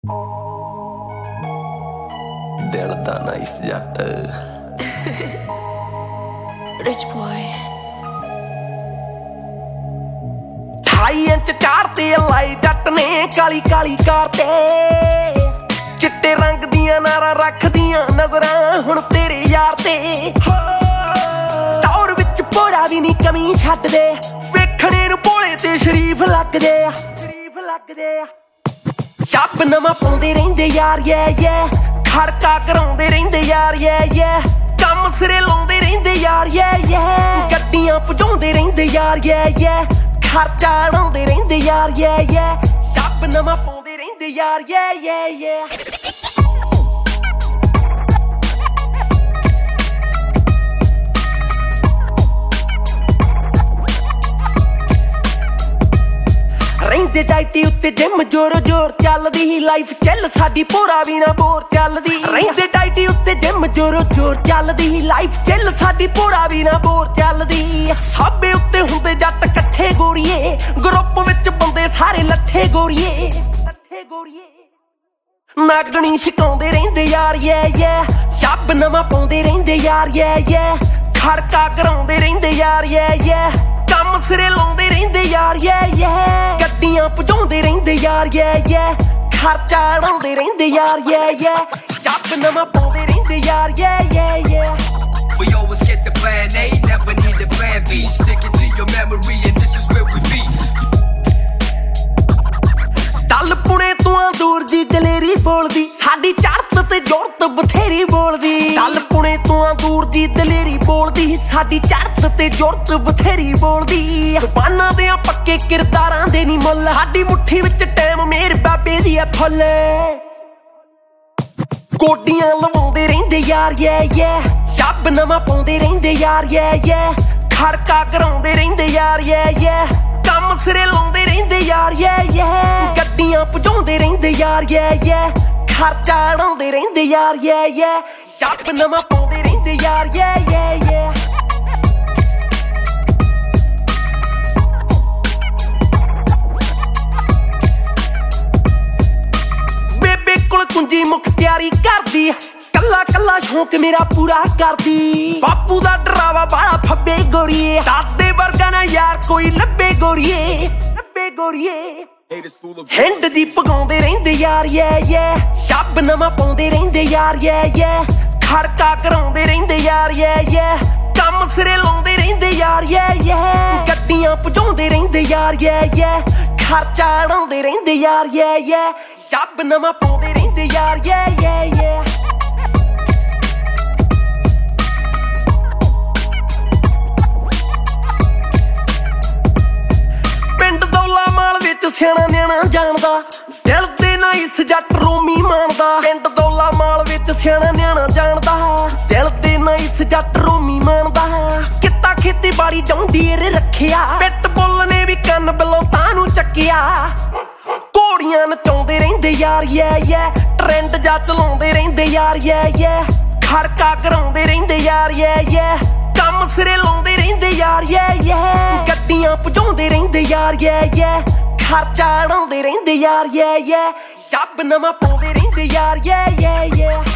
ਦਿਲ ਦਾ ਨਾਈਸ ਜੱਟ Rich boy 28 ਇੰਚ ਚਾਰ ਤੇ ਲਾਈ ਜੱਟ ਨੇ ਕਾਲੀ ਕਾਲੀ ਕਾਰ ਤੇ ਚਿੱਟੇ ਰੰਗ ਦੀਆਂ ਨਾਰਾਂ ਰੱਖਦੀਆਂ ਨਜ਼ਰਾਂ ਹੁਣ ਤੇਰੇ ਯਾਰ ਤੇ ਟੌਰ ਵਿੱਚ ਪੋਰਾ ਵੀ ਨਹੀਂ ਕਮੀ ਛੱਡਦੇ ਵੇਖਣੇ ਨੂੰ ਭੋਲੇ ਤੇ ਸ਼ਰੀਫ ਲੱਗਦੇ ਸ਼ੱਬ ਨਵਾਂ ਪਾਉਂਦੇ ਰਹਿੰਦੇ ਯਾਰ ਖੜਕਾ ਕਰਾਉਂਦੇ ਰਹਿੰਦੇ ਯਾਰ ਕੰਮ ਸਿਰੇ ਲਾਉਂਦੇ ਰਹਿੰਦੇ ਯਾਰ ਗੱਡੀਆਂ ਭਜਾਉਂਦੇ ਰਹਿੰਦੇ ਯਾਰ ਖਰਚਾ ਉਡਾਉਂਦੇ ਰਹਿੰਦੇ ਯਾਰ ਸ਼ੱਬ ਨਵਾਂ ਪਾਉਂਦੇ ਰਹਿੰਦੇ ਯਾਰ ਰਹਿੰਦੇ ਡਾਈਟੀ ਉੱਤੇ ਜਿਮ ਜੋਰ ਜੋਰ ਚੱਲਦੀ ਹੀ ਲਾਈਫ ਚੱਲ ਸਾਡੀ ਪੂਰਾ ਵੀ ਨਾ ਬੋਰ ਚੱਲਦੀ ਰਹਿੰਦੇ ਡਾਈਟੀ ਉੱਤੇ ਜਿਮ ਜੋਰ ਜੋਰ ਚੱਲਦੀ ਹੀ ਲਾਈਫ ਚੱਲ ਸਾਡੀ ਪੂਰਾ ਵੀ ਨਾ ਬੋਰ ਚੱਲਦੀ ਸਾਬੇ ਉੱਤੇ ਹੁੰਦੇ ਜੱਟ ਇਕੱਠੇ ਗੋਰੀਏ ਗਰੁੱਪ ਵਿੱਚ ਬੰਦੇ ਸਾਰੇ ਲੱਠੇ ਗੋਰੀਏ ਨਾਗਣੀ ਛਕਾਉਂਦੇ ਰਹਿੰਦੇ ਯਾਰ ਸ਼ੱਬ ਨਵਾਂ ਪਾਉਂਦੇ ਰਹਿੰਦੇ ਯਾਰ ਖੜਕਾ ਕਰਾਉਂਦੇ ਰਹਿੰਦੇ ਯਾਰ ਕੰਮ ਸਿਰੇ ਲਾਉਂਦੇ ਰਹਿੰਦੇ ਯਾਰ ਗੱਡੀਆਂ ਭਜਾਉਂਦੇ ਰਹਿੰਦੇ ਯਾਰ ਖਰਚਾ ਉਡਾਉਂਦੇ ਰਹਿੰਦੇ ਯਾਰ ਸ਼ੱਬ ਨਵਾਂ ਪਾਉਂਦੇ ਰਹਿੰਦੇ ਯਾਰ We always get the plan A, never need the plan B. Sticking to your memory and this is where we be. ਟੱਲ Pune ਤੋਂ ਦੂਰ ਦੀ ਦਲੇਰੀ ਬੋਲਦੀ ਸਾਡੀ ਚੜ੍ਹਤ ਤੇ ਜੁਰਤ ਬਥੇਰੀ ਬੋਲਦੀ ਟੱਲ ਪੁਣੇ ਤੋਂ ਦੂਰ ਦੀ ਦਲੇਰੀ ਬੋਲਦੀ ਸਾਡੀ ਚੜ੍ਹਤ ਤੇ ਜੁਰਤ ਬਥੇਰੀ ਬੋਲਦੀ ਜ਼ਬਾਨਾਂ ਦੇ ਪੱਕੇ ਕਿਰਦਾਰਾਂ ਦੇ ਨੀ ਮੁੱਲ ਸਾਡੀ ਮੁੱਠੀ ਵਿੱਚ ਟਾਈਮ ਮੇਰ ਬਾਬੇ ਦੀ ਆ ਫੁੱਲ ਗੋਡੀਆਂ ਲਵਾਉਂਦੇ ਰਹਿੰਦੇ ਯਾਰ ਸ਼ੱਬ ਨਵਾਂ ਪਾਉਂਦੇ ਰਹਿੰਦੇ ਯਾਰ ਖੜਕਾ ਕਰਾਉਂਦੇ ਰਹਿੰਦੇ ਯਾਰ ਕੰਮ ਸਿਰੇ ਲਾਉਂਦੇ ਰਹਿੰਦੇ ਯਾਰ ਗੱਡੀਆਂ ਭਜਾਉਂਦੇ ਰਹਿੰਦੇ ਯਾਰ ਖਰਚਾ ਉਡਾਉਂਦੇ ਰਹਿੰਦੇ ਯਾਰ ਸ਼ੱਬ ਨਵਾਂ ਪਾਉਂਦੇ ਰਹਿੰਦੇ ਯਾਰ ਬੇਬੇ ਕੋਲ ਕੁੰਜੀ ਮੁਖਤਿਆਰੀ ਕਰਦੀ ਕੱਲਾ ਕੱਲਾ ਸ਼ੌਂਕ ਮੇਰਾ ਪੂਰਾ ਕਰਦੀ ਬਾਪੂ ਦਾ ਡਰਾਵਾ ਬਾਲਾ ਫੱਬੇ ਗੋਰੀਏ ਦਾਦੇ ਵਰਗਾ ਨਾ ਯਾਰ ਕੋਈ ਲੱਭੇ ਗੋਰੀਏ ਹਿੰਡ ਦੀ ਪਗਾਉਂਦੇ ਰਹਿੰਦੇ ਯਾਰ ਸ਼ੱਬ ਨਵਾਂ ਪਾਉਂਦੇ ਰਹਿੰਦੇ ਯਾਰ ਖੜਕਾ ਕਰਾਉਂਦੇ ਰਹਿੰਦੇ ਯਾਰ ਕੰਮ ਸਿਰੇ ਲਾਉਂਦੇ ਰਹਿੰਦੇ ਯਾਰ ਗੱਡੀਆਂ ਭਜਾਉਂਦੇ ਰਹਿੰਦੇ ਯਾਰ ਖਰਚਾ ਉਡਾਉਂਦੇ ਰਹਿੰਦੇ ਯਾਰ ਸ਼ੱਬ ਨਵਾਂ ਪਾਉਂਦੇ ਰਹਿੰਦੇ ਯਾਰ ਪਿੰਡ ਦੌਲਾ ਮਾਲ ਵਿੱਚ ਸਿਆਣਾ ਨਿਆਣਾ ਜਾਣਦਾ ਦਿਲ ਦੇ ਨਾਈਸ ਜੱਟ ਰੋਮੀ ਮਾਣਦਾ ਪਿੰਡ ਦੌਲਾ ਮਾਲ ਵਿੱਚ ਸਿਆਣਾ ਨਿਆਣਾ ਜਾਣਦਾ ਦਿਲ ਦੇ ਨਾਈਸ ਜੱਟ ਰੋਮੀ ਮਾਣਦਾ ਕਿੱਤਾ ਖੇਤੀਬਾੜੀ ਜੌਂਡੀਰ ਰੱਖਿਆ ਪਿੱਟ ਬੁੱਲ ਨੇ ਵੀ ਕੰਨ ਬਲੌਤਾਂ ਨੂੰ ਚੱਕਿਆ ਘੋੜੀਆਂ ਨਚਾਉਂਦੇ ਰਹਿੰਦੇ ਯਾਰ ਟ੍ਰੈਂਡ ਜਾ ਚਲਾਉਂਦੇ ਰਹਿੰਦੇ ਯਾਰ ਖੜਕਾ ਕਰਾਉਂਦੇ ਰਹਿੰਦੇ ਯਾਰ ਕੰਮ ਸਿਰੇ ਲਾਉਂਦੇ ਰਹਿੰਦੇ ਯਾਰ ਗੱਡੀਆਂ ਭਜਾਉਂਦੇ ਰਹਿੰਦੇ ਯਾਰ ਖਰਚਾ ਉਡਾਉਂਦੇ ਰਹਿੰਦੇ ਯਾਰ ਸ਼ੱਬ ਨਵਾਂ ਪਾਉਂਦੇ ਰਹਿੰਦੇ ਯਾਰ